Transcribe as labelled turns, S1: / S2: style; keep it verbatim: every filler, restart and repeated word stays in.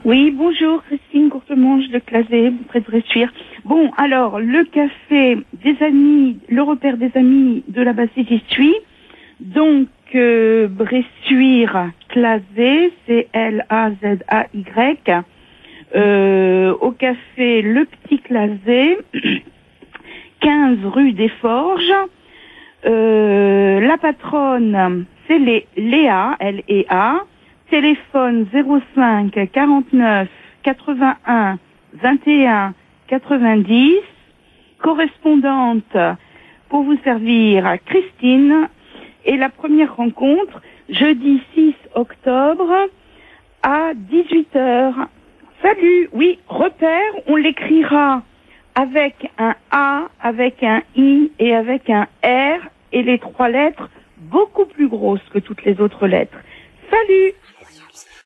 S1: Oui, bonjour, Christine Courtemanche de Clasé, près de Bressuire. Bon, alors, le café des amis, le repère des amis de la Bassée, j'y suis. Donc, euh, Bressuire, Clasé, C L A Z A Y. Euh, au café Le Petit Clasé, quinze rue des Forges. Euh, la patronne, c'est Lé Léa, L E A. Téléphone zéro cinq quarante-neuf quatre-vingt-un vingt et un quatre-vingt-dix. Correspondante pour vous servir, Christine. Et la première rencontre, jeudi six octobre à dix-huit heures. Salut, oui, repère, on l'écrira avec un A, avec un I et avec un R et les trois lettres beaucoup plus grosses que toutes les autres lettres. Salut!